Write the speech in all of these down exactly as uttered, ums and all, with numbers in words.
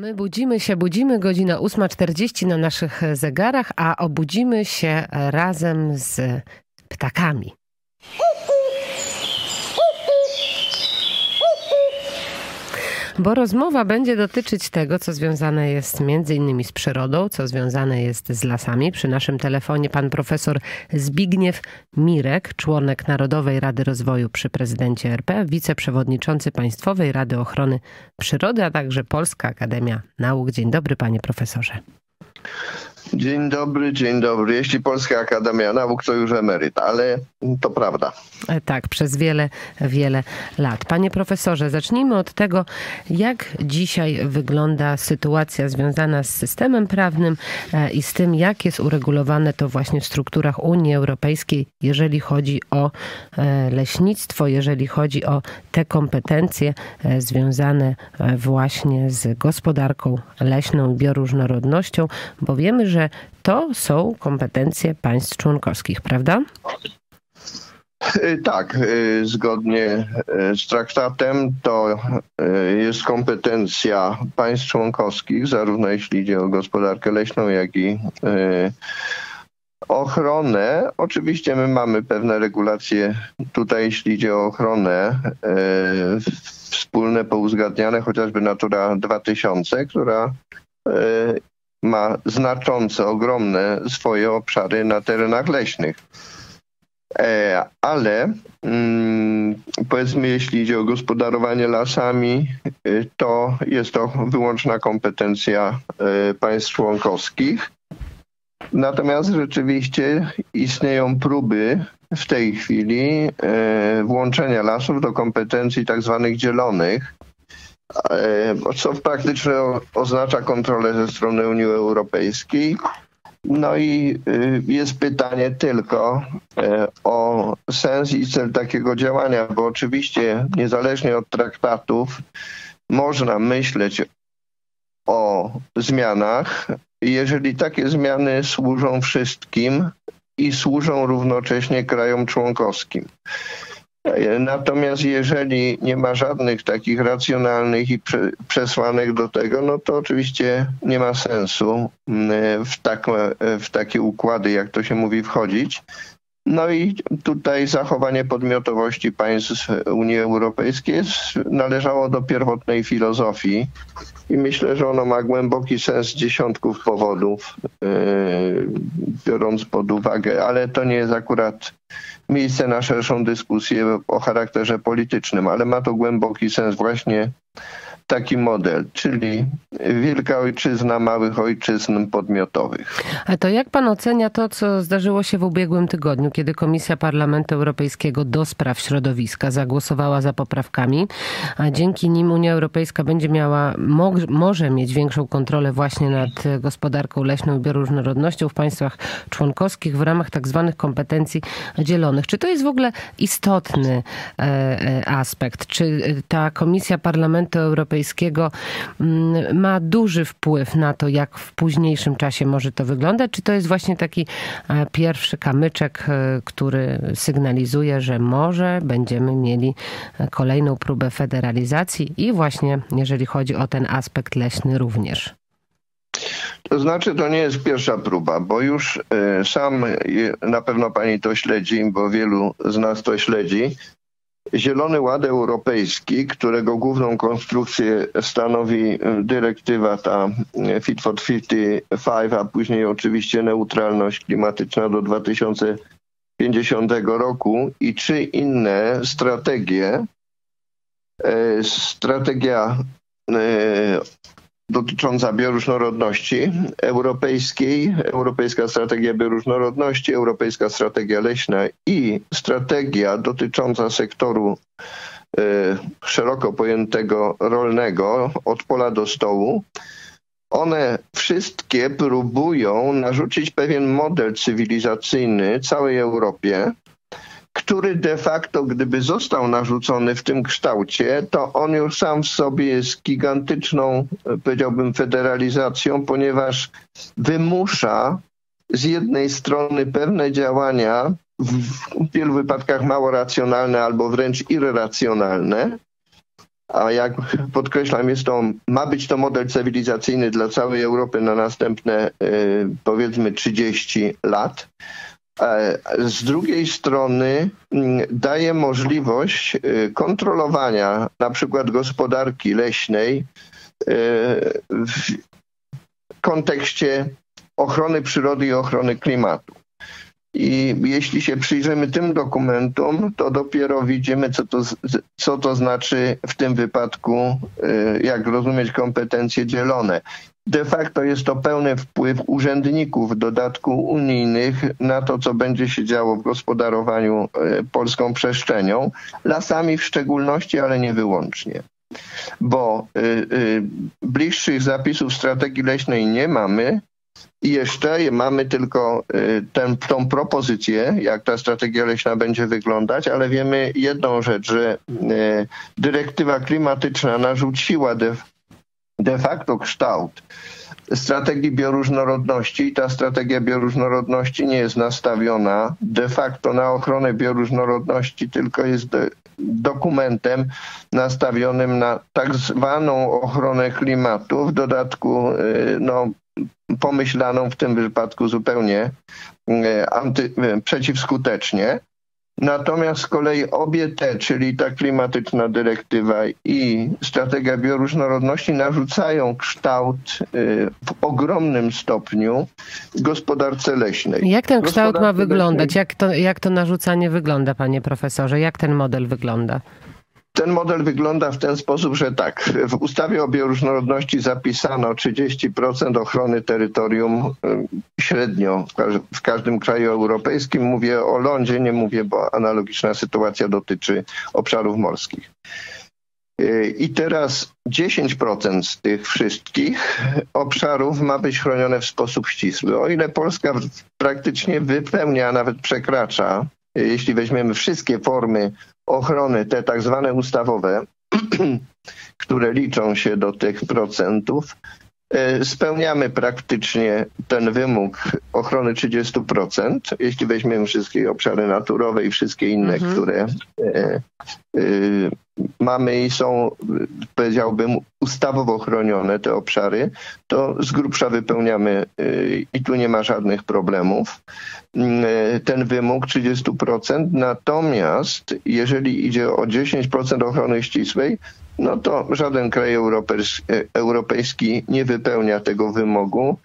A my budzimy się, budzimy, godzina ósma czterdzieści na naszych zegarach, a obudzimy się razem z ptakami. Bo rozmowa będzie dotyczyć tego, co związane jest między innymi z przyrodą, co związane jest z lasami. Przy naszym telefonie pan profesor Zbigniew Mirek, członek Narodowej Rady Rozwoju przy prezydencie R P, wiceprzewodniczący Państwowej Rady Ochrony Przyrody, a także Polska Akademia Nauk. Dzień dobry, panie profesorze. Dzień dobry, dzień dobry. Jeśli Polska Akademia Nauk, to już emeryt, ale to prawda. Tak, przez wiele, wiele lat. Panie profesorze, zacznijmy od tego, jak dzisiaj wygląda sytuacja związana z systemem prawnym i z tym, jak jest uregulowane to właśnie w strukturach Unii Europejskiej, jeżeli chodzi o leśnictwo, jeżeli chodzi o te kompetencje związane właśnie z gospodarką leśną i bioróżnorodnością, bo wiemy, że to są kompetencje państw członkowskich, prawda? Tak, zgodnie z traktatem to jest kompetencja państw członkowskich, zarówno jeśli idzie o gospodarkę leśną, jak i ochronę. Oczywiście my mamy pewne regulacje tutaj, jeśli idzie o ochronę, wspólne, pouzgadniane, chociażby Natura dwa tysiące, która ma znaczące, ogromne swoje obszary na terenach leśnych. E, ale mm, powiedzmy, jeśli idzie o gospodarowanie lasami, y, to jest to wyłączna kompetencja y, państw członkowskich. Natomiast rzeczywiście istnieją próby w tej chwili y, włączenia lasów do kompetencji tak zwanych dzielonych, co praktycznie oznacza kontrolę ze strony Unii Europejskiej. No i jest pytanie tylko o sens i cel takiego działania, bo oczywiście niezależnie od traktatów można myśleć o zmianach, jeżeli takie zmiany służą wszystkim i służą równocześnie krajom członkowskim. Natomiast jeżeli nie ma żadnych takich racjonalnych i przesłanek do tego, no to oczywiście nie ma sensu w, tak, w takie układy, jak to się mówi, wchodzić. No i tutaj zachowanie podmiotowości państw Unii Europejskiej należało do pierwotnej filozofii i myślę, że ono ma głęboki sens z dziesiątków powodów, biorąc pod uwagę, ale to nie jest akurat miejsce na szerszą dyskusję o charakterze politycznym, ale ma to głęboki sens właśnie taki model, czyli wielka ojczyzna małych ojczyzn podmiotowych. A to jak pan ocenia to, co zdarzyło się w ubiegłym tygodniu, kiedy Komisja Parlamentu Europejskiego do spraw środowiska zagłosowała za poprawkami, a dzięki nim Unia Europejska będzie miała, mo może mieć większą kontrolę właśnie nad gospodarką leśną i bioróżnorodnością w państwach członkowskich w ramach tak zwanych kompetencji dzielonych. Czy to jest w ogóle istotny e, aspekt? Czy ta Komisja Parlamentu Europejskiego ma duży wpływ na to, jak w późniejszym czasie może to wyglądać? Czy to jest właśnie taki pierwszy kamyczek, który sygnalizuje, że może będziemy mieli kolejną próbę federalizacji i właśnie jeżeli chodzi o ten aspekt leśny również? To znaczy, to nie jest pierwsza próba, bo już sam, na pewno pani to śledzi, bo wielu z nas to śledzi, Zielony Ład Europejski, którego główną konstrukcję stanowi dyrektywa ta Fit for pięćdziesiąt pięć, a później oczywiście neutralność klimatyczna do dwa tysiące pięćdziesiątego roku i trzy inne strategie. Strategia dotycząca bioróżnorodności europejskiej, Europejska Strategia Bioróżnorodności, Europejska Strategia Leśna i strategia dotycząca sektoru y, szeroko pojętego rolnego od pola do stołu. One wszystkie próbują narzucić pewien model cywilizacyjny całej Europie, który de facto, gdyby został narzucony w tym kształcie, to on już sam w sobie jest gigantyczną, powiedziałbym, federalizacją, ponieważ wymusza z jednej strony pewne działania, w wielu wypadkach mało racjonalne albo wręcz irracjonalne, a jak podkreślam, jest to, ma być to model cywilizacyjny dla całej Europy na następne powiedzmy trzydzieści lat. Z drugiej strony daje możliwość kontrolowania na przykład gospodarki leśnej w kontekście ochrony przyrody i ochrony klimatu. I jeśli się przyjrzymy tym dokumentom, to dopiero widzimy, co to, co to znaczy w tym wypadku, jak rozumieć kompetencje dzielone. De facto jest to pełny wpływ urzędników, w dodatku unijnych, na to, co będzie się działo w gospodarowaniu polską przestrzenią, lasami w szczególności, ale nie wyłącznie. Bo y, y, bliższych zapisów strategii leśnej nie mamy i jeszcze mamy tylko y, ten, tą propozycję, jak ta strategia leśna będzie wyglądać, ale wiemy jedną rzecz, że y, dyrektywa klimatyczna narzuciła de, de facto kształt strategii bioróżnorodności i ta strategia bioróżnorodności nie jest nastawiona de facto na ochronę bioróżnorodności, tylko jest de, dokumentem nastawionym na tak zwaną ochronę klimatu, w dodatku no, pomyślaną w tym wypadku zupełnie anty, przeciwskutecznie. Natomiast z kolei obie te, czyli ta klimatyczna dyrektywa i strategia bioróżnorodności narzucają kształt w ogromnym stopniu gospodarce leśnej. Jak ten kształt gospodarce ma wyglądać? leśnej... Jak to, jak to narzucanie wygląda, panie profesorze? Jak ten model wygląda? Ten model wygląda w ten sposób, że tak, w ustawie o bioróżnorodności zapisano trzydzieści procent ochrony terytorium średnio w każdym kraju europejskim. Mówię o lądzie, nie mówię, bo analogiczna sytuacja dotyczy obszarów morskich. I teraz dziesięć procent z tych wszystkich obszarów ma być chronione w sposób ścisły. O ile Polska praktycznie wypełnia, a nawet przekracza, jeśli weźmiemy wszystkie formy ochrony, te tak zwane ustawowe, które liczą się do tych procentów, spełniamy praktycznie ten wymóg ochrony trzydzieści procent, jeśli weźmiemy wszystkie obszary naturowe i wszystkie inne, mhm. które e, e, mamy i są, powiedziałbym, ustawowo chronione te obszary, to z grubsza wypełniamy e, i tu nie ma żadnych problemów. E, ten wymóg trzydzieści procent, natomiast jeżeli idzie o dziesięć procent ochrony ścisłej, no to żaden kraj europejski nie wypełnia tego wymogu.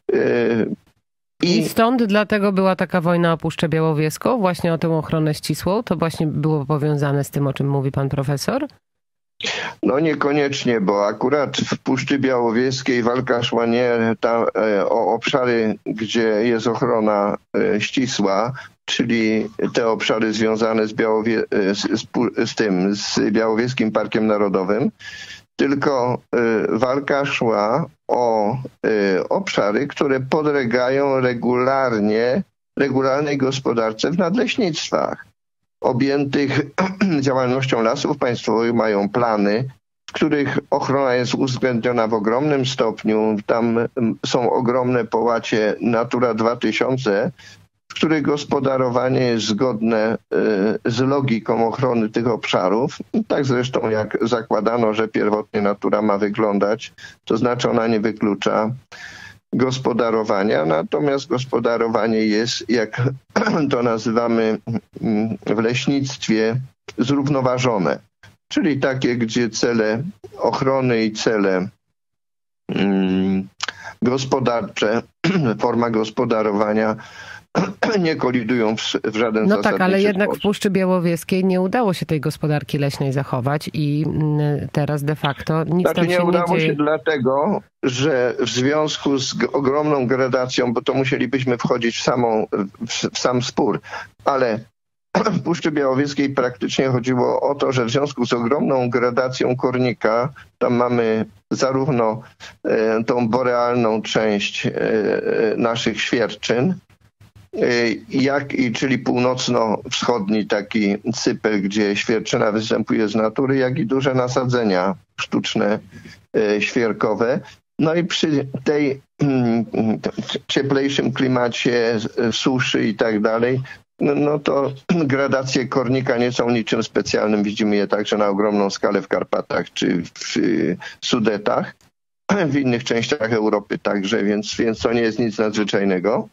I, I stąd dlatego była taka wojna o Puszczę Białowieską, właśnie o tę ochronę ścisłą? To właśnie było powiązane z tym, o czym mówi pan profesor? No niekoniecznie, bo akurat w Puszczy Białowieskiej walka szła nie tam, o obszary, gdzie jest ochrona ścisła, czyli te obszary związane z, Białowie- z, z, z tym, z Białowieskim Parkiem Narodowym, tylko y, walka szła o y, obszary, które podlegają regularnie, regularnej gospodarce w nadleśnictwach. Objętych działalnością Lasów Państwowych mają plany, w których ochrona jest uwzględniona w ogromnym stopniu. Tam są ogromne połacie Natura dwa tysiące, w których gospodarowanie jest zgodne z logiką ochrony tych obszarów. Tak zresztą jak zakładano, że pierwotnie natura ma wyglądać, to znaczy ona nie wyklucza gospodarowania, natomiast gospodarowanie jest, jak to nazywamy w leśnictwie, zrównoważone. Czyli takie, gdzie cele ochrony i cele mm, gospodarcze, forma gospodarowania nie kolidują w, w żaden No zasadniczy tak, ale jednak sposób. w Puszczy Białowieskiej nie udało się tej gospodarki leśnej zachować i teraz de facto nic znaczy, tam się nie dzieje. Nie udało się dlatego, że w związku z ogromną gradacją, bo to musielibyśmy wchodzić w, samą, w, w sam spór, ale w Puszczy Białowieskiej praktycznie chodziło o to, że w związku z ogromną gradacją kornika, tam mamy zarówno e, tą borealną część e, naszych świerczyn, jak i, czyli północno-wschodni taki cypel, gdzie świerczyna występuje z natury, jak i duże nasadzenia sztuczne, e, świerkowe. No i przy tej mm, cieplejszym klimacie, suszy i tak dalej, no, no to gradacje kornika nie są niczym specjalnym. Widzimy je także na ogromną skalę w Karpatach czy w Sudetach, w innych częściach Europy także, więc, więc to nie jest nic nadzwyczajnego.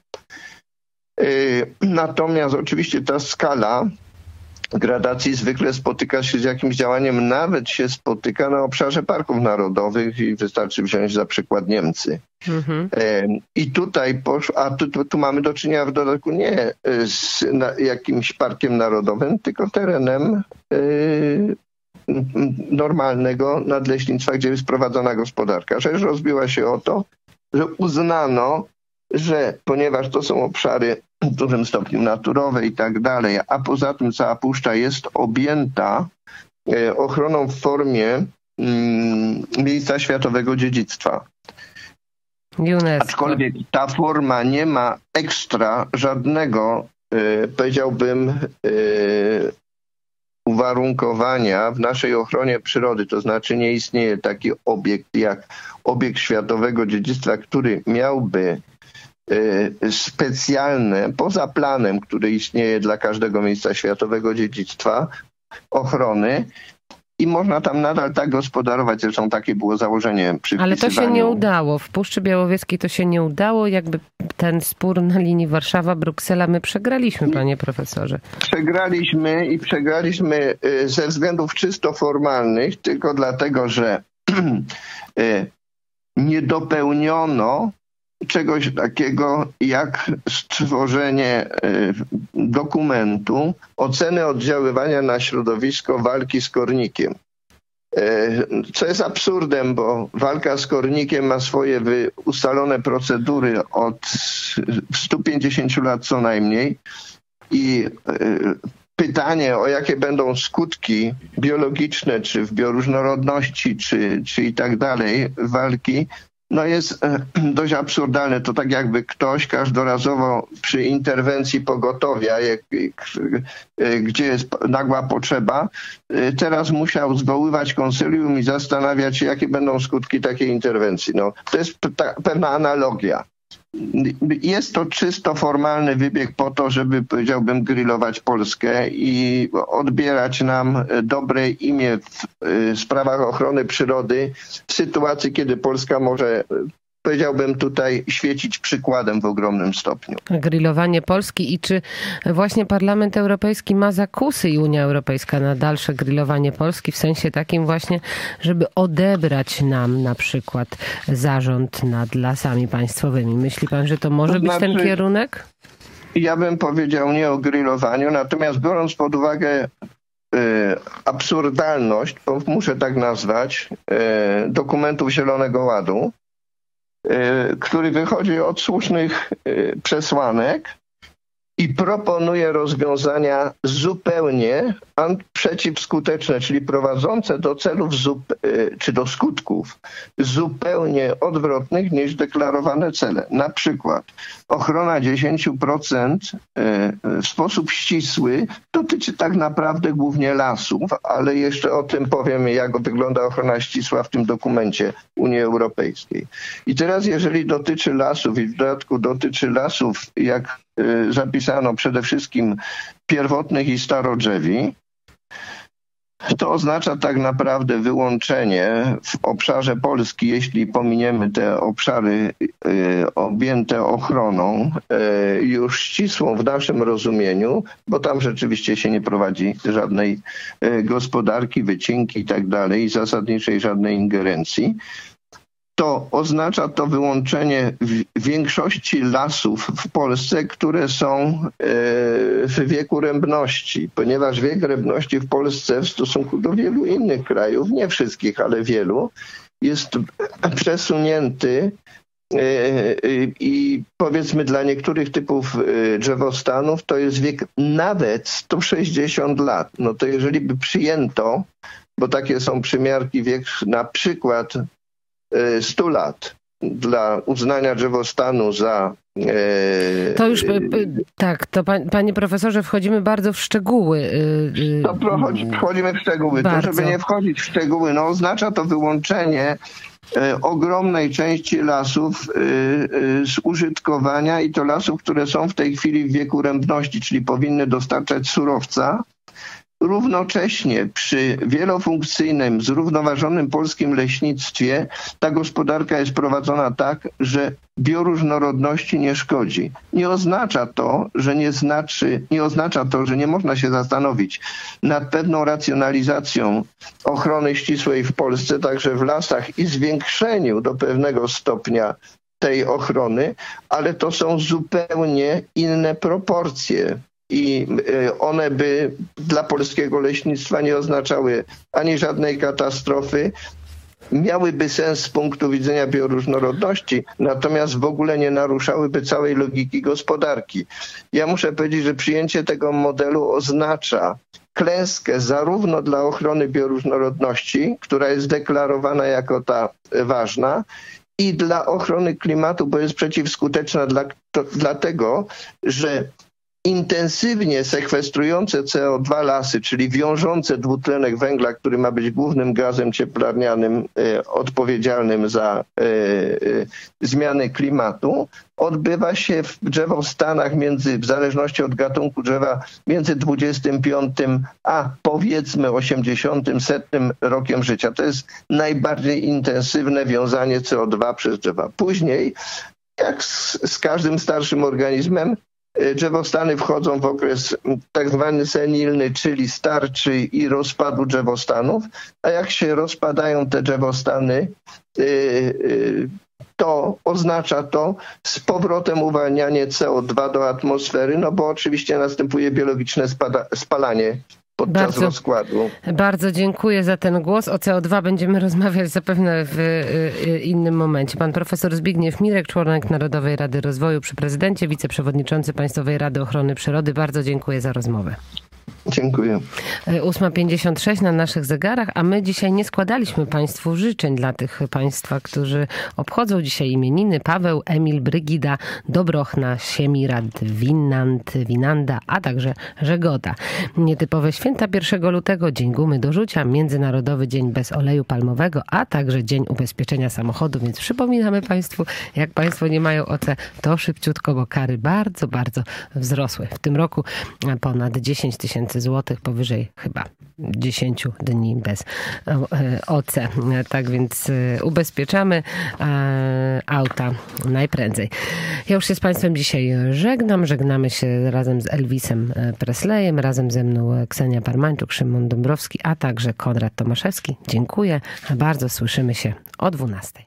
Natomiast oczywiście ta skala gradacji zwykle spotyka się z jakimś działaniem, nawet się spotyka na obszarze parków narodowych i wystarczy wziąć za przykład Niemcy. Mhm. I tutaj poszło, a tu, tu, tu mamy do czynienia w dodatku nie z na, jakimś parkiem narodowym, tylko terenem y, normalnego nadleśnictwa, gdzie jest prowadzona gospodarka. Rzecz rozbiła się o to, że uznano, że ponieważ to są obszary w dużym stopniu naturowe i tak dalej, a poza tym cała puszcza jest objęta ochroną w formie mm, miejsca światowego dziedzictwa. UNESCO. Aczkolwiek ta forma nie ma ekstra żadnego, y, powiedziałbym, y, uwarunkowania w naszej ochronie przyrody. To znaczy nie istnieje taki obiekt jak obiekt światowego dziedzictwa, który miałby specjalne, poza planem, który istnieje dla każdego miejsca światowego dziedzictwa, ochrony i można tam nadal tak gospodarować. Zresztą takie było założenie przy Ale to się nie udało. W Puszczy Białowieskiej to się nie udało. Jakby ten spór na linii Warszawa-Bruksela my przegraliśmy, panie profesorze. Przegraliśmy i przegraliśmy ze względów czysto formalnych, tylko dlatego, że nie dopełniono czegoś takiego jak stworzenie dokumentu oceny oddziaływania na środowisko walki z kornikiem. Co jest absurdem, bo walka z kornikiem ma swoje ustalone procedury od stu pięćdziesięciu lat co najmniej i pytanie, o jakie będą skutki biologiczne, czy w bioróżnorodności, czy, czy i tak dalej walki, no jest dość absurdalne. To tak jakby ktoś każdorazowo przy interwencji pogotowia, jak, gdzie jest nagła potrzeba, teraz musiał zwoływać konsylium i zastanawiać się, jakie będą skutki takiej interwencji. No, to jest ta, pewna analogia. Jest to czysto formalny wybieg po to, żeby, powiedziałbym, grillować Polskę i odbierać nam dobre imię w sprawach ochrony przyrody w sytuacji, kiedy Polska może, powiedziałbym, tutaj świecić przykładem w ogromnym stopniu. Grillowanie Polski i czy właśnie Parlament Europejski ma zakusy i Unia Europejska na dalsze grillowanie Polski w sensie takim właśnie, żeby odebrać nam na przykład zarząd nad lasami państwowymi. Myśli pan, że to może to znaczy, być ten kierunek? Ja bym powiedział nie o grillowaniu, natomiast biorąc pod uwagę y, absurdalność, bo muszę tak nazwać, y, dokumentów Zielonego Ładu, który wychodzi od słusznych przesłanek i proponuje rozwiązania zupełnie przeciwskuteczne, czyli prowadzące do celów czy do skutków zupełnie odwrotnych niż deklarowane cele. Na przykład ochrona dziesięć procent w sposób ścisły dotyczy tak naprawdę głównie lasów, ale jeszcze o tym powiem, jak wygląda ochrona ścisła w tym dokumencie Unii Europejskiej. I teraz jeżeli dotyczy lasów i w dodatku dotyczy lasów, jak zapisano przede wszystkim pierwotnych i starodrzewi, to oznacza tak naprawdę wyłączenie w obszarze Polski, jeśli pominiemy te obszary y, objęte ochroną, y, już ścisłą w naszym rozumieniu, bo tam rzeczywiście się nie prowadzi żadnej y, gospodarki, wycinki i tak dalej, i zasadniczej żadnej ingerencji. To oznacza to wyłączenie większości lasów w Polsce, które są w wieku rębności, ponieważ wiek rębności w Polsce w stosunku do wielu innych krajów, nie wszystkich, ale wielu, jest przesunięty i powiedzmy dla niektórych typów drzewostanów to jest wiek nawet sto sześćdziesiąt lat. No to jeżeli by przyjęto, bo takie są przymiarki, wiek na przykład stu lat dla uznania drzewostanu za... E, to już, tak, to panie profesorze, wchodzimy bardzo w szczegóły. To wchodzimy w szczegóły. Bardzo. To, żeby nie wchodzić w szczegóły, no oznacza to wyłączenie ogromnej części lasów z użytkowania i to lasów, które są w tej chwili w wieku rębności, czyli powinny dostarczać surowca. Równocześnie przy wielofunkcyjnym, zrównoważonym polskim leśnictwie ta gospodarka jest prowadzona tak, że bioróżnorodności nie szkodzi. Nie oznacza to, że nie znaczy, nie oznacza to, że nie można się zastanowić nad pewną racjonalizacją ochrony ścisłej w Polsce, także w lasach i zwiększeniu do pewnego stopnia tej ochrony, ale to są zupełnie inne proporcje. I one by dla polskiego leśnictwa nie oznaczały ani żadnej katastrofy, miałyby sens z punktu widzenia bioróżnorodności, natomiast w ogóle nie naruszałyby całej logiki gospodarki. Ja muszę powiedzieć, że przyjęcie tego modelu oznacza klęskę zarówno dla ochrony bioróżnorodności, która jest deklarowana jako ta ważna, i dla ochrony klimatu, bo jest przeciwskuteczna dla, to, dlatego, że intensywnie sekwestrujące C O dwa lasy, czyli wiążące dwutlenek węgla, który ma być głównym gazem cieplarnianym e, odpowiedzialnym za e, e, zmiany klimatu, odbywa się w drzewostanach między, w zależności od gatunku drzewa, między dwudziestym piątym a powiedzmy osiemdziesiątym, setnym rokiem życia. To jest najbardziej intensywne wiązanie C O dwa przez drzewa. Później, jak z, z każdym starszym organizmem, drzewostany wchodzą w okres tak zwany senilny, czyli starczy i rozpadu drzewostanów, a jak się rozpadają te drzewostany, to oznacza to z powrotem uwalnianie C O dwa do atmosfery, no bo oczywiście następuje biologiczne spada, spalanie podczas bardzo, rozkładu. Bardzo dziękuję za ten głos. O C O dwa będziemy rozmawiać zapewne w innym momencie. Pan profesor Zbigniew Mirek, członek Narodowej Rady Rozwoju przy prezydencie, wiceprzewodniczący Państwowej Rady Ochrony Przyrody. Bardzo dziękuję za rozmowę. Dziękuję. ósma pięćdziesiąt sześć na naszych zegarach, a my dzisiaj nie składaliśmy Państwu życzeń dla tych Państwa, którzy obchodzą dzisiaj imieniny. Paweł, Emil, Brygida, Dobrochna, Siemirad, Winand, Winanda, a także Żegoda. Nietypowe święta pierwszego lutego, Dzień Gumy do Rzucia, Międzynarodowy Dzień bez oleju palmowego, a także Dzień Ubezpieczenia Samochodu, więc przypominamy Państwu, jak Państwo nie mają O C, to szybciutko, bo kary bardzo, bardzo wzrosły. W tym roku ponad dziesięć tysięcy złotych, powyżej chyba dziesięć dni bez O C. Tak więc ubezpieczamy auta najprędzej. Ja już się z Państwem dzisiaj żegnam. Żegnamy się razem z Elvisem Presleyem, razem ze mną Ksenia Parmańczuk, Szymon Dąbrowski, a także Konrad Tomaszewski. Dziękuję bardzo. Słyszymy się o dwunastej.